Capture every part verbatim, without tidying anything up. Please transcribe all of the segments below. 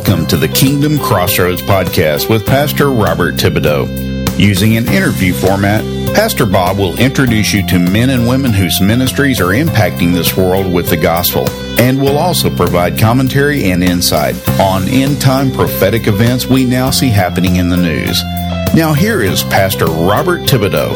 Welcome to the Kingdom Crossroads podcast with Pastor Robert Thibodeau. Using an interview format, Pastor Bob will introduce you to men and women whose ministries are impacting this world with the gospel, and will also provide commentary and insight on end-time prophetic events we now see happening in the news. Now here is Pastor Robert Thibodeau.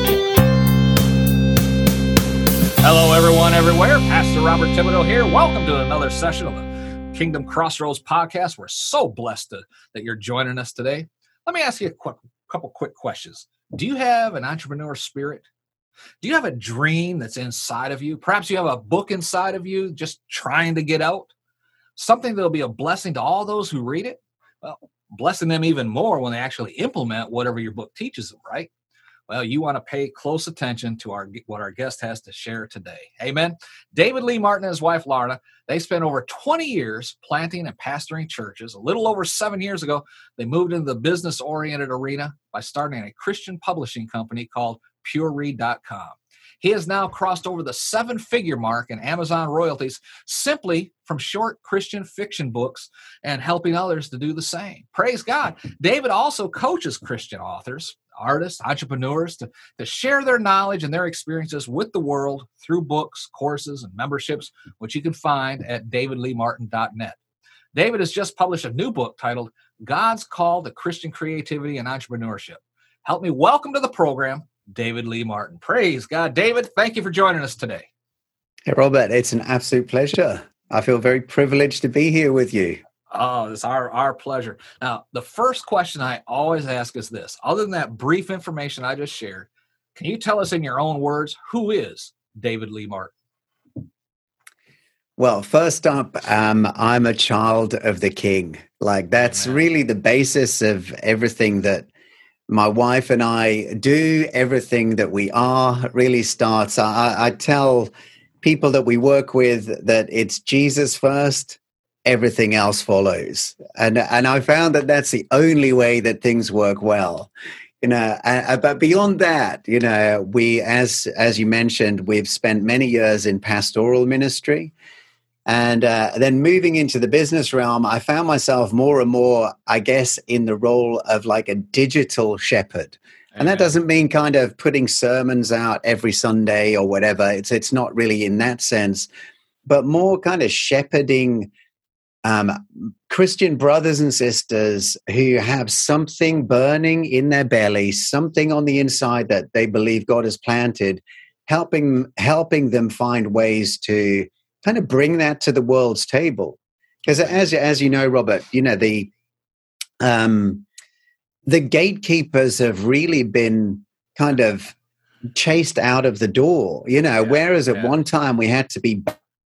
Hello everyone everywhere, Pastor Robert Thibodeau here. Welcome to another session of the Kingdom Crossroads podcast. We're so blessed to, that you're joining us today. Let me ask you a quick, couple quick questions. Do you have an entrepreneur spirit? Do you have a dream that's inside of you? Perhaps you have a book inside of you just trying to get out. Something that'll be a blessing to all those who read it. Well, blessing them even more when they actually implement whatever your book teaches them, right? Well, you want to pay close attention to our what our guest has to share today. Amen. David Lee Martin and his wife, Lorna, they spent over twenty years planting and pastoring churches. A little over seven years ago, they moved into the business-oriented arena by starting a Christian publishing company called Pure Read dot com. He has now crossed over the seven-figure mark in Amazon royalties simply from short Christian fiction books and helping others to do the same. Praise God. David also coaches Christian authors, artists, entrepreneurs to, to share their knowledge and their experiences with the world through books, courses, and memberships, which you can find at david lee martin dot net. David has just published a new book titled God's Call to Christian Creativity and Entrepreneurship. Help me welcome to the program, David Lee Martin. Praise God. David, thank you for joining us today. Hey, Robert, it's an absolute pleasure. I feel very privileged to be here with you. Oh, it's our, our pleasure. Now, the first question I always ask is this. Other than that brief information I just shared, can you tell us in your own words, who is David Lee Martin? Well, first up, um, I'm a child of the King. Like, that's Amen. Really the basis of everything that my wife and I do. Everything that we are really starts. I, I tell people that we work with that it's Jesus first, everything else follows. And and I found that that's the only way that things work well. You know, uh, but beyond that, you know, we, as as you mentioned, we've spent many years in pastoral ministry. And uh, then moving into the business realm, I found myself more and more, I guess, in the role of like a digital shepherd. Amen. And that doesn't mean kind of putting sermons out every Sunday or whatever. It's it's not really in that sense, but more kind of shepherding um, Christian brothers and sisters who have something burning in their belly, something on the inside that they believe God has planted, helping helping them find ways to kind of bring that to the world's table. Because as as you know, Robert, you know, the um, the gatekeepers have really been kind of chased out of the door, you know, yeah, whereas at yeah. one time we had to be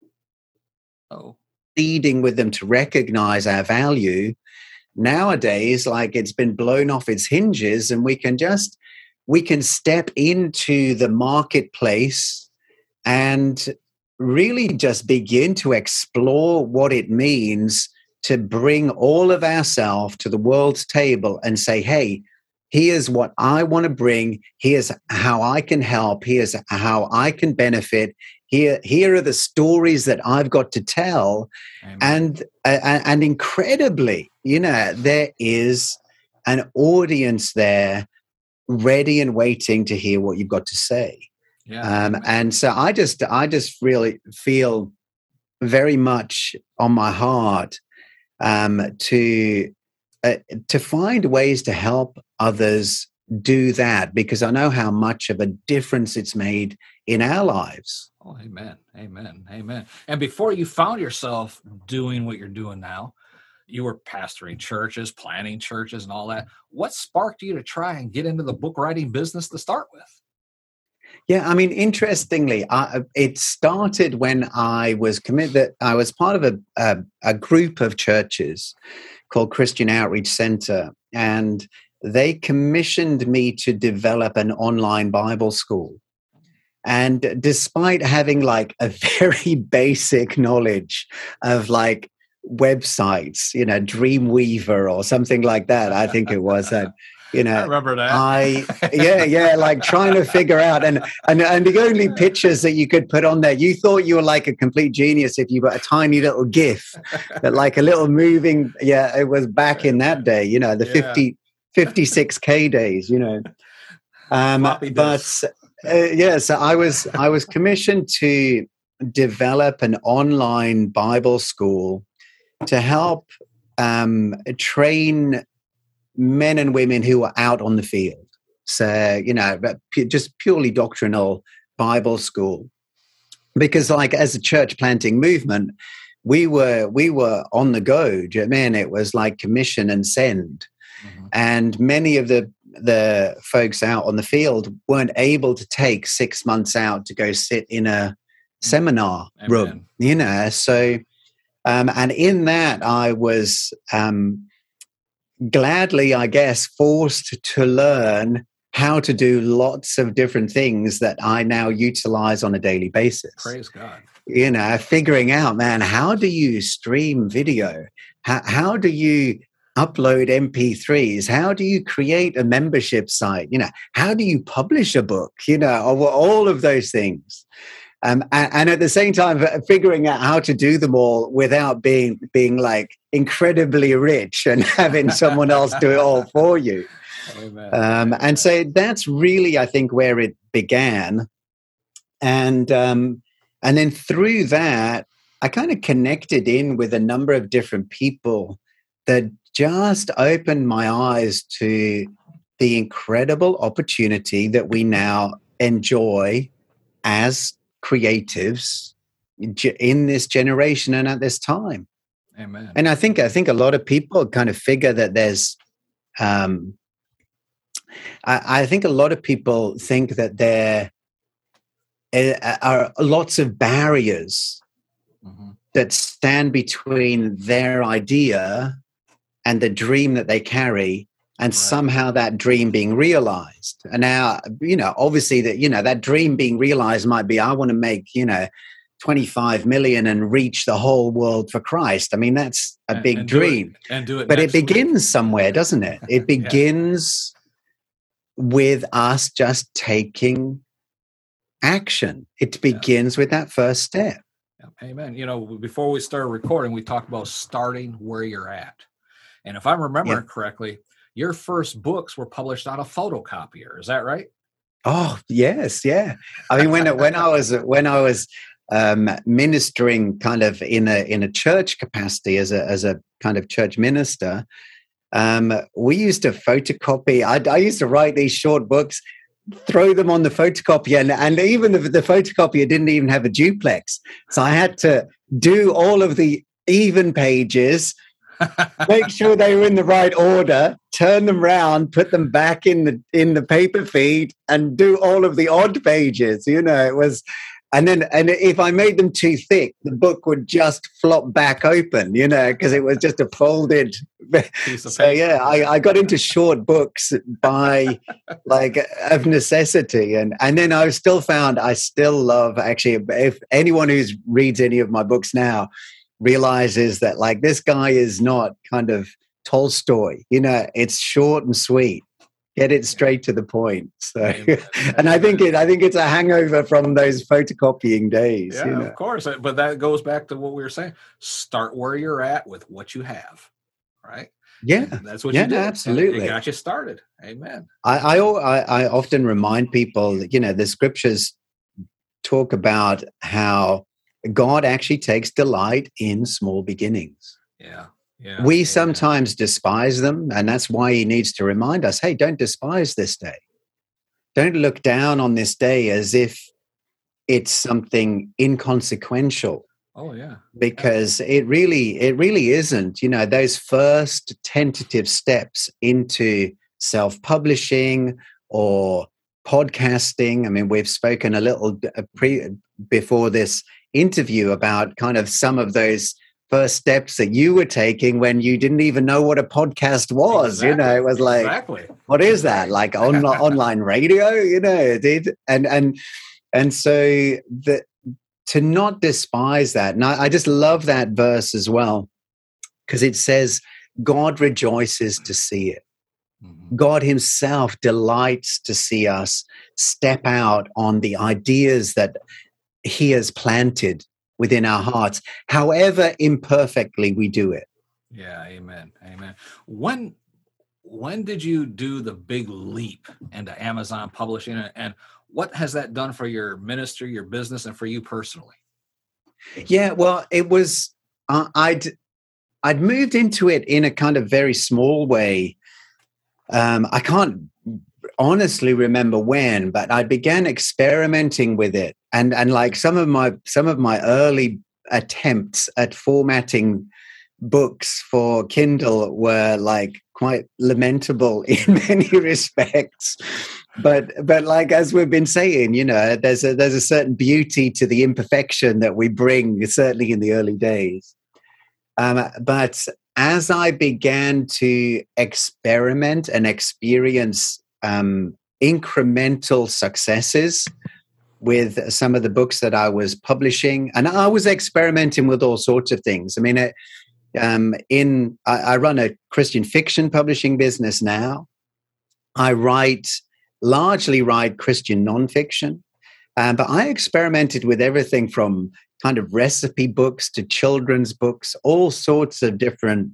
oh. pleading with them to recognize our value. Nowadays, like, it's been blown off its hinges, and we can just, we can step into the marketplace and really just begin to explore what it means to bring all of ourselves to the world's table and say, hey, here's what I want to bring. Here's how I can help. Here's how I can benefit. Here, here are the stories that I've got to tell. Amen. And, uh, and incredibly, you know, there is an audience there ready and waiting to hear what you've got to say. Yeah. Um, and so I just, I just really feel very much on my heart um, to uh, to find ways to help others do that, because I know how much of a difference it's made in our lives. Oh, amen, amen, amen. And before you found yourself doing what you're doing now, you were pastoring churches, planning churches, and all that. What sparked you to try and get into the book writing business to start with? Yeah, I mean, interestingly, I, it started when I was committed. I was part of a, a, a group of churches called Christian Outreach Center, and they commissioned me to develop an online Bible school. And despite having like a very basic knowledge of like websites, you know, Dreamweaver or something like that, I think it was, uh, You know, I remember that. I, yeah, yeah, like trying to figure out, and, and, and the only pictures that you could put on there, you thought you were like a complete genius if you got a tiny little GIF, that like a little moving, yeah, it was back in that day, you know, the Yeah. fifty, fifty-six K days, you know. Um, Floppy but disks. uh, yeah, so I was, I was commissioned to develop an online Bible school to help um, train men and women who are out on the field. So, you know, just purely doctrinal Bible school. Because like as a church planting movement, we were we were on the go. Do you know what I mean? It was like commission and send. Mm-hmm. And many of the the folks out on the field weren't able to take six months out to go sit in a seminar Amen. room, you know. So um, and in that I was um gladly, I guess, forced to learn how to do lots of different things that I now utilize on a daily basis. Praise God. You know, figuring out, man, how do you stream video? How, how do you upload M P threes? How do you create a membership site? You know, how do you publish a book? You know, all of those things. Um, and, and at the same time, figuring out how to do them all without being being like incredibly rich and having someone else do it all for you. Amen. Um, and so that's really, I think, where it began. And um, and then through that, I kind of connected in with a number of different people that just opened my eyes to the incredible opportunity that we now enjoy as creatives in this generation and at this time. Amen. And I think I think a lot of people kind of figure that there's um I, I think a lot of people think that there are lots of barriers mm-hmm. that stand between their idea and the dream that they carry, and right. somehow that dream being realized. And now, you know, obviously that, you know, that dream being realized might be, I want to make, you know, twenty-five million and reach the whole world for Christ. I mean, that's a and, big and dream. Do it, and do it. But it begins week. somewhere, doesn't it? It begins yeah. with us just taking action. It begins yeah. with that first step. Yeah. Amen. You know, before we started recording, we talked about starting where you're at. And if I'm remembering yeah. correctly, your first books were published on a photocopier. Is that right? Oh, yes. Yeah. I mean, when, when I was, when I was um, ministering kind of in a, in a church capacity as a, as a kind of church minister, um, we used to photocopy. I, I used to write these short books, throw them on the photocopier, and, and even the, the photocopier didn't even have a duplex. So I had to do all of the even pages, make sure they were in the right order, turn them round, put them back in the in the paper feed, and do all of the odd pages. You know, it was, and then and if I made them too thick, the book would just flop back open. You know, because it was just a folded. So yeah, I, I got into short books by like of necessity, and and then I still found I still love actually. If anyone who reads any of my books now realizes that like this guy is not kind of Tolstoy, you know, it's short and sweet, get it straight to the point. So, and I think it, I think it's a hangover from those photocopying days. Yeah, you know? Of course. But that goes back to what we were saying. Start where you're at with what you have, right? Yeah, and that's what yeah, you did. Absolutely. It got you started. Amen. I, I, I often remind people that, you know, the scriptures talk about how God actually takes delight in small beginnings. Yeah. Yeah. We yeah. sometimes despise them, and that's why he needs to remind us, hey, don't despise this day. Don't look down on this day as if it's something inconsequential. Oh, yeah. Because it really, it really isn't. You know, those first tentative steps into self-publishing or podcasting. I mean, we've spoken a little pre before this interview about kind of some of those first steps that you were taking when you didn't even know what a podcast was. Exactly. You know, it was like, exactly. What is that? Like on, online radio, you know, it did. And, and, and so the, to not despise that. And I, I just love that verse as well, because it says, God rejoices to see it. Mm-hmm. God himself delights to see us step out on the ideas that he has planted within our hearts, however imperfectly we do it. Yeah, amen, amen. When when did you do the big leap into Amazon publishing, and what has that done for your ministry, your business, and for you personally? Yeah, well, it was uh, I'd I'd moved into it in a kind of very small way. Um, I can't honestly remember when, but I began experimenting with it, and and like some of my some of my early attempts at formatting books for Kindle were like quite lamentable in many respects. But but like as we've been saying, you know, there's a there's a certain beauty to the imperfection that we bring, certainly in the early days. Um, but as I began to experiment and experience um, incremental successes with some of the books that I was publishing, and I was experimenting with all sorts of things. I mean, it, um, in I, I run a Christian fiction publishing business now. I write. largely write Christian nonfiction, um, but I experimented with everything from kind of recipe books to children's books, all sorts of different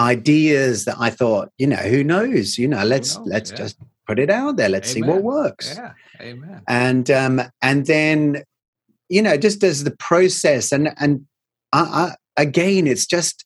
ideas that I thought, you know, who knows? You know, let's knows? let's yeah. just put it out there. Let's Amen. see what works. Yeah, amen. And um, and then, you know, just as the process, and and I, I, again, it's just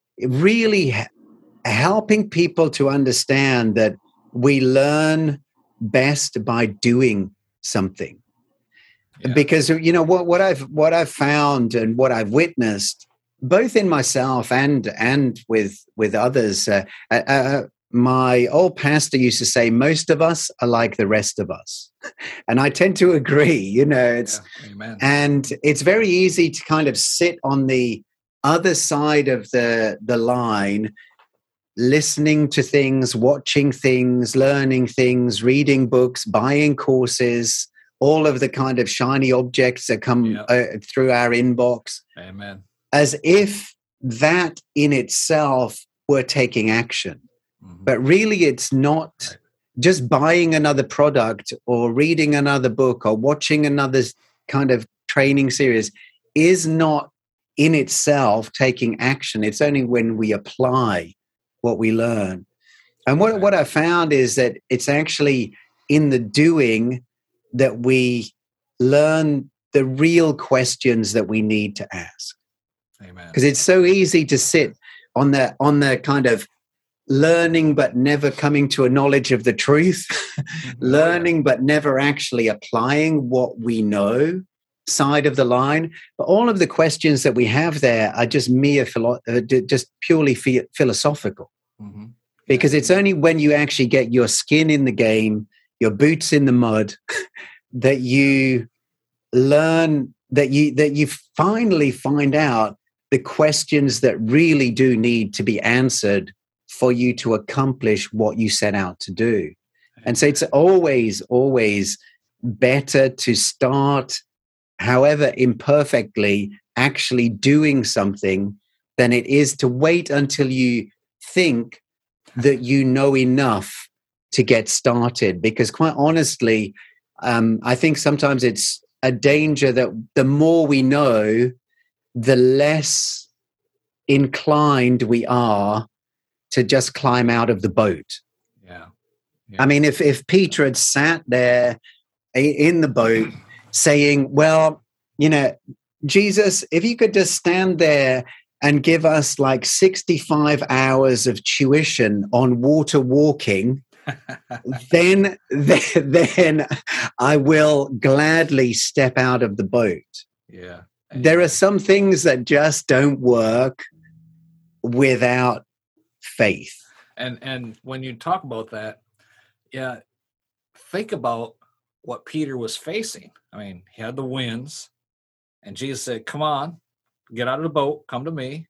really helping people to understand that we learn best by doing something. Yeah. Because, you know, what, what I've what I've found and what I've witnessed, both in myself and and with with others, uh, uh, my old pastor used to say, most of us are like the rest of us. And I tend to agree, you know, it's yeah. Amen. And it's very easy to kind of sit on the other side of the the line, listening to things, watching things, learning things, reading books, buying courses, all of the kind of shiny objects that come yep. uh, through our inbox. Amen. As if that in itself were taking action. Mm-hmm. But really it's not right. just buying another product or reading another book or watching another kind of training series is not in itself taking action. It's only when we apply what we learn. And what, what I found is that it's actually in the doing that we learn the real questions that we need to ask. Amen. Because it's so easy to sit on the on the kind of learning but never coming to a knowledge of the truth, learning yeah. but never actually applying what we know side of the line. But all of the questions that we have there are just mere philo- uh, just purely ph- philosophical. Mm-hmm. Because it's only when you actually get your skin in the game, your boots in the mud, that you learn, that you that you finally find out the questions that really do need to be answered for you to accomplish what you set out to do. And so it's always, always better to start, however imperfectly, actually doing something than it is to wait until you think that you know enough to get started. Because quite honestly, um, I think sometimes it's a danger that the more we know, the less inclined we are to just climb out of the boat. Yeah. yeah. I mean, if, if Peter had sat there in the boat saying, well, you know, Jesus, if you could just stand there and give us like sixty-five hours of tuition on water walking, then, then, then I will gladly step out of the boat. Yeah. There are some things that just don't work without faith. And and when you talk about that, yeah, think about what Peter was facing. I mean, he had the winds, and Jesus said, come on, get out of the boat, come to me.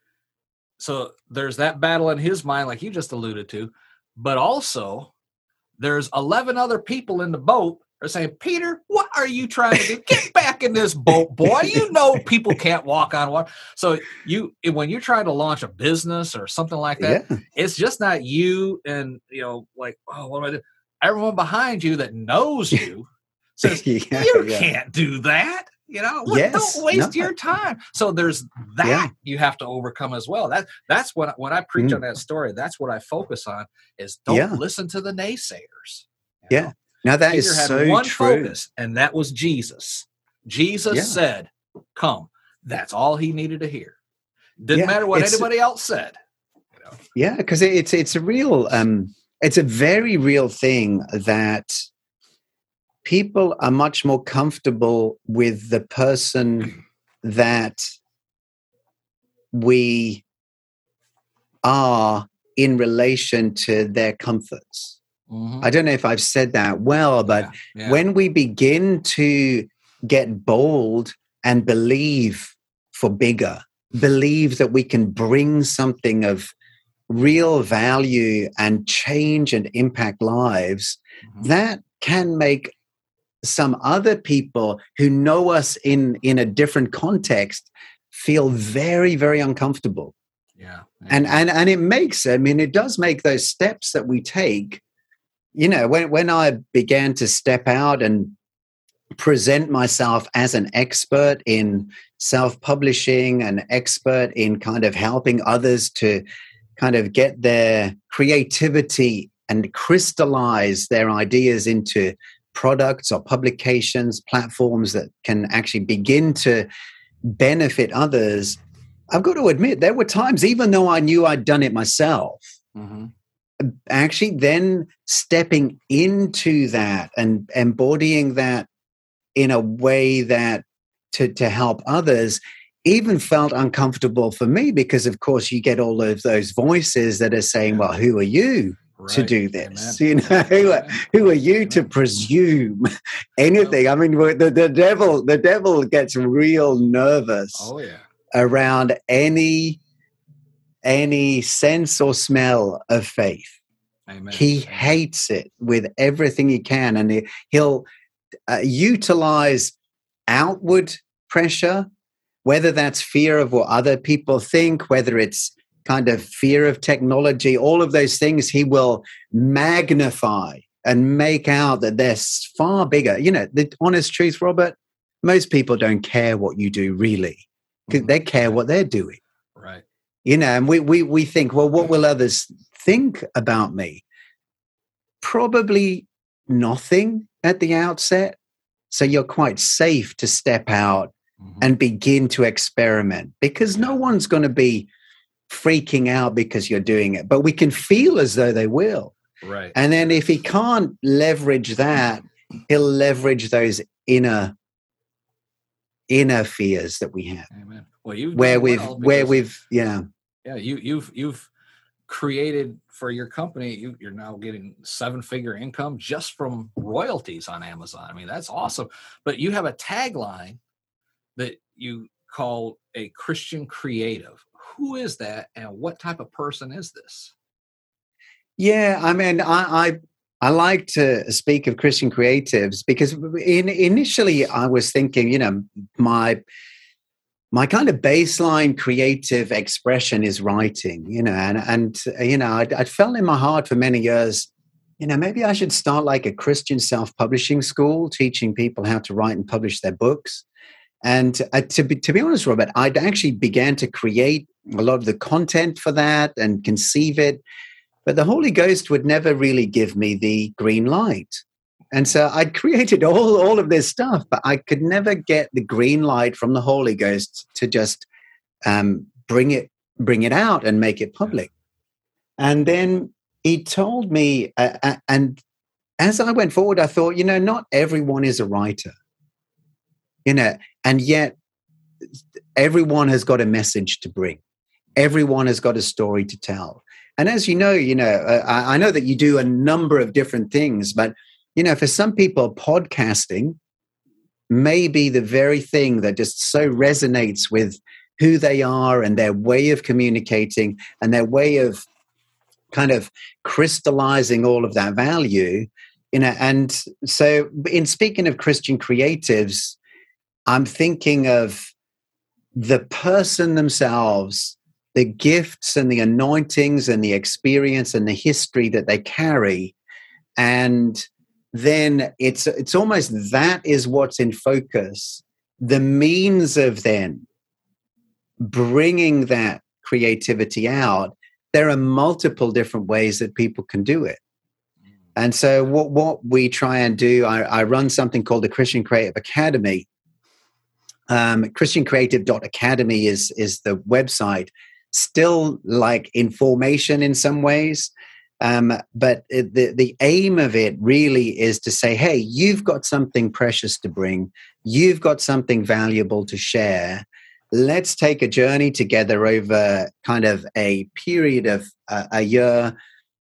So there's that battle in his mind, like you just alluded to, but also there's eleven other people in the boat are saying, Peter, what are you trying to do? Get back in this boat, boy. You know people can't walk on water. So you, when you're trying to launch a business or something like that, yeah. it's just not you and, you know, like, oh, what am I doing? Everyone behind you that knows you says, yeah, you yeah. can't do that. You know, what, yes, don't waste no. your time. So there's that yeah. you have to overcome as well. That That's what, when I preach mm. on that story, that's what I focus on is don't yeah. listen to the naysayers. Yeah. Know? Now that Peter is had so one true. Focus, and that was Jesus. Jesus yeah. said, come. That's all he needed to hear. Didn't yeah, matter what anybody else said. You know? Yeah, because it's it's a real, um, it's a very real thing that people are much more comfortable with the person that we are in relation to their comforts. Mm-hmm. I don't know if I've said that well, but yeah, yeah. when we begin to get bold and believe for bigger, believe that we can bring something of real value and change and impact lives, mm-hmm. that can make some other people who know us in, in a different context feel very, very uncomfortable. Yeah. And, and, and it makes, I mean, it does make those steps that we take. You know, when, when I began to step out and present myself as an expert in self-publishing, an expert in kind of helping others to kind of get their creativity and crystallize their ideas into products or publications, platforms that can actually begin to benefit others, I've got to admit there were times, even though I knew I'd done it myself, mm-hmm. actually then stepping into that and embodying that in a way that to, to help others even felt uncomfortable for me because, of course, you get all of those voices that are saying, well, who are you right. to do this? Amen. You know, who are, who are you Amen. to presume anything? I mean, the, the devil, the devil gets real nervous oh, yeah. around any any sense or smell of faith. Amen. He Amen. hates it with everything he can, and he, he'll uh, utilize outward pressure, whether that's fear of what other people think, whether it's kind of fear of technology, all of those things he will magnify and make out that they're far bigger. You know, the honest truth, Robert, most people don't care what you do really, because mm-hmm. they care what they're doing. Right. You know, and we, we, we think, well, what will others think about me? Probably nothing at the outset. So you're quite safe to step out mm-hmm. and begin to experiment, because no one's going to be freaking out because you're doing it, but we can feel as though they will. Right. And then if he can't leverage that, he'll leverage those inner inner fears that we have. Amen. Well, you where we've well where we've yeah yeah you you've you've created for your company. You, you're now getting seven figure income just from royalties on Amazon. I mean, that's awesome. But you have a tagline that you call a Christian creative. Who is that, and what type of person is this? Yeah, I mean, I I, I like to speak of Christian creatives because in, initially I was thinking, you know, my my kind of baseline creative expression is writing, you know, and and you know, I'd, I'd felt in my heart for many years, you know, maybe I should start like a Christian self-publishing school, teaching people how to write and publish their books. And uh, to be to be honest, Robert, I'd actually began to create a lot of the content for that and conceive it. But the Holy Ghost would never really give me the green light. And so I'd created all, all of this stuff, but I could never get the green light from the Holy Ghost to just um, bring it bring it out and make it public. And then he told me, uh, uh, and as I went forward, I thought, you know, not everyone is a writer. You know, and yet everyone has got a message to bring. Everyone has got a story to tell. And as you know, you know, uh, I know that you do a number of different things, but, you know, for some people, podcasting may be the very thing that just so resonates with who they are and their way of communicating and their way of kind of crystallizing all of that value you know, and so in speaking of Christian creatives, I'm thinking of the person themselves, the gifts and the anointings and the experience and the history that they carry. And then it's it's almost that is what's in focus. The means of then bringing that creativity out, there are multiple different ways that people can do it. And so what, what we try and do, I, I run something called the Christian Creative Academy. Um, Christian Creative dot academy is, is the website, still like information in some ways. Um, but it, the, the aim of it really is to say, hey, you've got something precious to bring. You've got something valuable to share. Let's take a journey together over kind of a period of uh, a year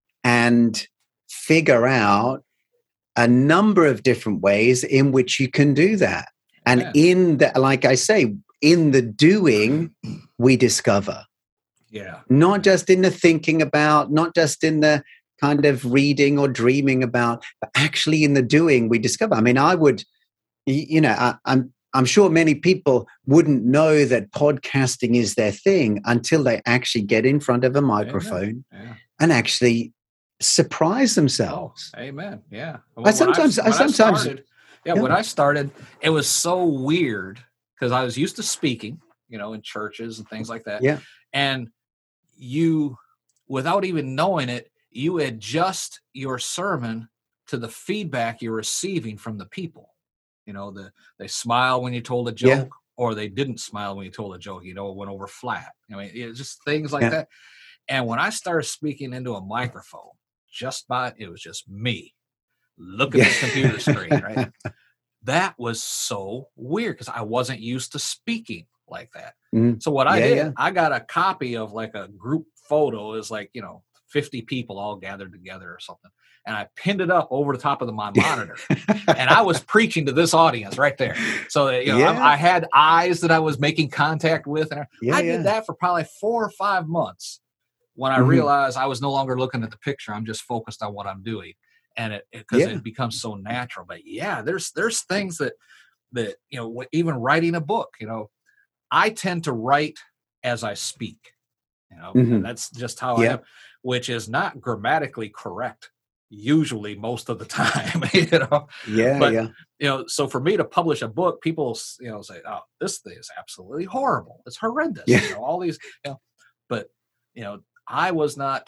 and figure out a number of different ways in which you can do that. And yeah. in the, like I say, in the doing, we discover. Yeah. Not just in the thinking about, not just in the kind of reading or dreaming about, but actually in the doing, we discover. I mean, I would, you know, I, I'm, I'm sure many people wouldn't know that podcasting is their thing until they actually get in front of a microphone yeah. and actually surprise themselves. Oh, amen. Yeah. Well, I sometimes, I, I sometimes, I started, yeah, yeah, when I started, it was so weird because I was used to speaking, you know, in churches and things like that. Yeah. And you, without even knowing it, you adjust your sermon to the feedback you're receiving from the people. You know, the they smile when you told a joke, yeah. or they didn't smile when you told a joke. You know, it went over flat. I mean, it's just things like yeah. that. And when I started speaking into a microphone, just by it was just me looking yeah. at the computer screen, right? That was so weird because I wasn't used to speaking like that. Mm-hmm. So what I yeah, did, yeah. I got a copy of like a group photo. Is like, you know, fifty people all gathered together or something. And I pinned it up over the top of the, my monitor. And I was preaching to this audience right there. So, you know, yeah. I, I had eyes that I was making contact with. And I, yeah, I did yeah. that for probably four or five months when I mm-hmm. realized I was no longer looking at the picture. I'm just focused on what I'm doing. And it, because it, yeah. it becomes so natural. But yeah, there's, there's things that, that, you know, even writing a book, you know, I tend to write as I speak, you know, mm-hmm. that's just how yeah. I am, which is not grammatically correct. Usually most of the time, you know, yeah, but, yeah. you know, so for me to publish a book, people, you know, say, oh, this thing is absolutely horrible. It's horrendous. Yeah. You know, all these, you know, but, you know, I was not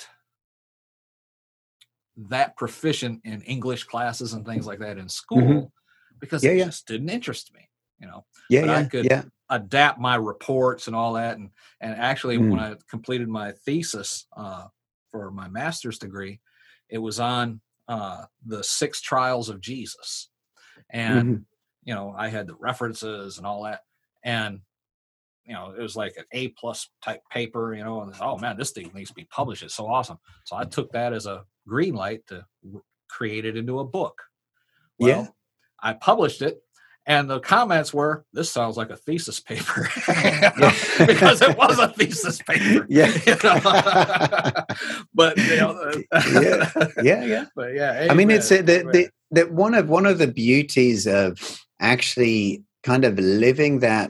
that proficient in English classes and things like that in school mm-hmm. because yeah, it yeah. just didn't interest me, you know, yeah, but yeah, I could yeah. adapt my reports and all that. And, and actually mm. when I completed my thesis uh, for my master's degree, it was on uh, the six trials of Jesus. And, mm-hmm. you know, I had the references and all that. And, you know, it was like an A plus type paper, you know, and oh man, this thing needs to be published. It's so awesome. So I took that as a green light to create it into a book. Well, yeah. I published it. And the comments were, this sounds like a thesis paper. you know, because it was a thesis paper. Yeah. You know? But, you know. yeah. Yeah. Yeah. But yeah. Amen. I mean, it's uh, the, the, the, one of, one of the beauties of actually kind of living that,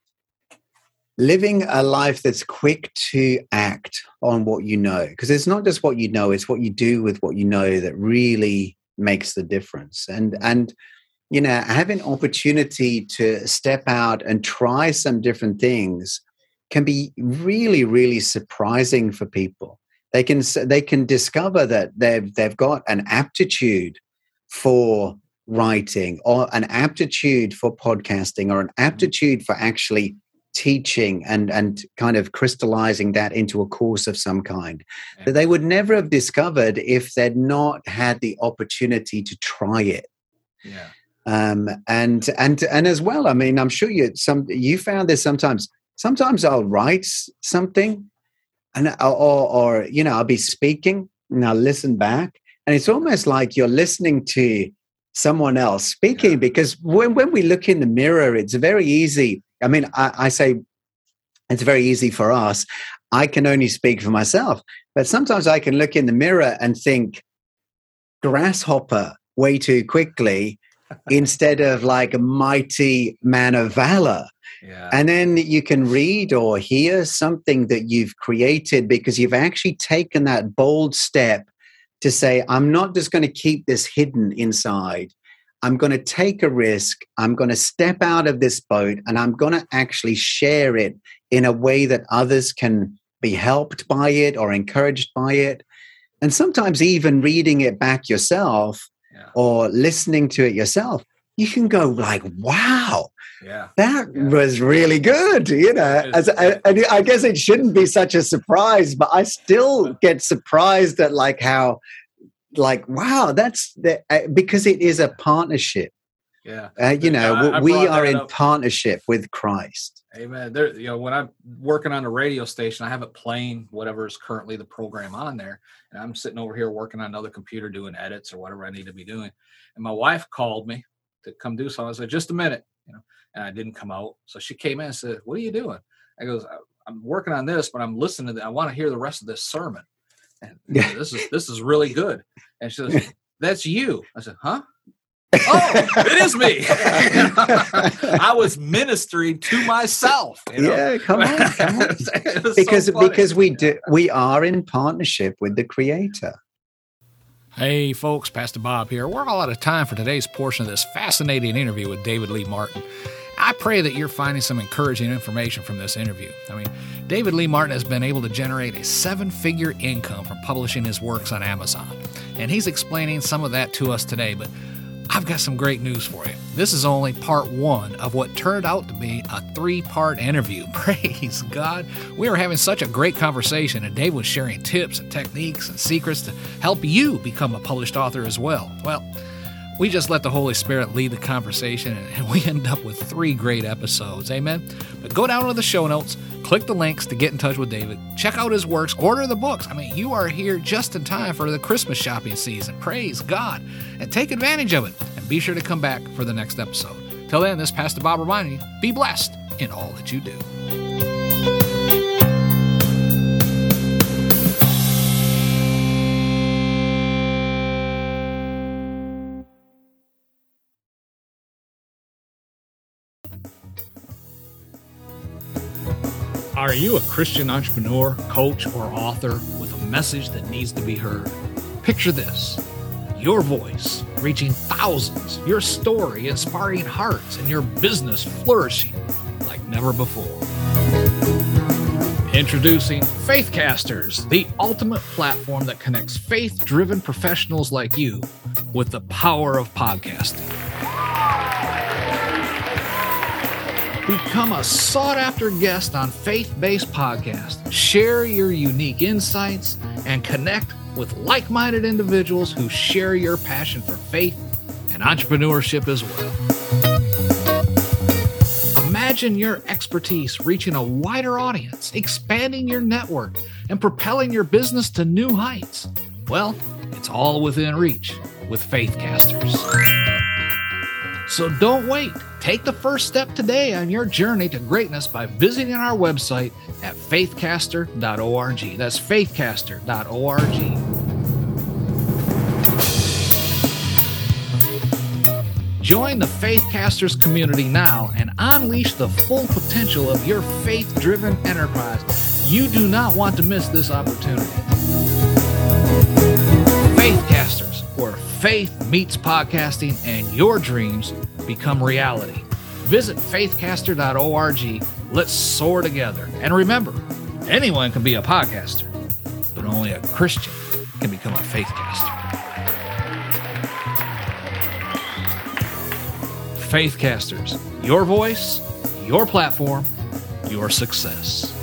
living a life that's quick to act on what you know. Because it's not just what you know, it's what you do with what you know that really makes the difference. And, and, you know, having opportunity to step out and try some different things can be really, really surprising for people. They can they can discover that they've they've got an aptitude for writing or an aptitude for podcasting or an aptitude for actually teaching and, and kind of crystallizing that into a course of some kind yeah. that they would never have discovered if they'd not had the opportunity to try it. Yeah. Um, and, and, and as well, I mean, I'm sure you, some, you found this sometimes, sometimes I'll write something and, or, or, you know, I'll be speaking and I'll listen back and it's almost like you're listening to someone else speaking yeah. because when, when we look in the mirror, it's very easy. I mean, I, I say it's very easy for us. I can only speak for myself, but sometimes I can look in the mirror and think grasshopper way too quickly instead of like a mighty man of valor. Yeah. And then you can read or hear something that you've created because you've actually taken that bold step to say, I'm not just going to keep this hidden inside. I'm going to take a risk. I'm going to step out of this boat and I'm going to actually share it in a way that others can be helped by it or encouraged by it. And sometimes even reading it back yourself yeah. or listening to it yourself, you can go like, wow, yeah. that yeah. was really good. You know, as, I, I guess it shouldn't be such a surprise, but I still get surprised at like how, like, wow, that's the, uh, because it is a partnership. Yeah. Uh, you know, I, I we are in up. partnership with Christ. Amen. There, you know, when I'm working on a radio station, I have it playing whatever is currently the program on there. And I'm sitting over here working on another computer doing edits or whatever I need to be doing. And my wife called me to come do something. I said, just a minute, you know, and I didn't come out. So she came in and said, what are you doing? I goes, I'm working on this, but I'm listening to that. I want to hear the rest of this sermon. And yeah. this is, this is really good. And she says, that's you. I said, huh? Oh, it is me. I was ministering to myself. You know? Yeah, come on, come on. because so because we do we are in partnership with the Creator. Hey folks, Pastor Bob here. We're all out of time for today's portion of this fascinating interview with David Lee Martin. I pray that you're finding some encouraging information from this interview. I mean, David Lee Martin has been able to generate a seven-figure income from publishing his works on Amazon. And he's explaining some of that to us today, but I've got some great news for you. This is only part one of what turned out to be a three-part interview. Praise God. We were having such a great conversation, and Dave was sharing tips and techniques and secrets to help you become a published author as well. Well, we just let the Holy Spirit lead the conversation, and we end up with three great episodes. Amen? But go down to the show notes, click the links to get in touch with David, check out his works, order the books. I mean, you are here just in time for the Christmas shopping season. Praise God. And take advantage of it. And be sure to come back for the next episode. Till then, this is Pastor Bob reminding you, be blessed in all that you do. Are you a Christian entrepreneur, coach, or author with a message that needs to be heard? Picture this. Your voice reaching thousands, your story inspiring hearts, and your business flourishing like never before. Introducing Faithcasters, the ultimate platform that connects faith-driven professionals like you with the power of podcasting. Become a sought-after guest on faith-based podcasts. Share your unique insights and connect with like-minded individuals who share your passion for faith and entrepreneurship as well. Imagine your expertise reaching a wider audience, expanding your network, and propelling your business to new heights. Well, it's all within reach with Faithcasters. So don't wait. Take the first step today on your journey to greatness by visiting our website at faithcaster dot org. That's faithcaster dot org. Join the Faithcasters community now and unleash the full potential of your faith-driven enterprise. You do not want to miss this opportunity. Faithcasters, where faith meets podcasting and your dreams become reality. Visit faithcaster dot org. Let's soar together. And remember, anyone can be a podcaster, but only a Christian can become a faithcaster. Faithcasters, your voice, your platform, your success.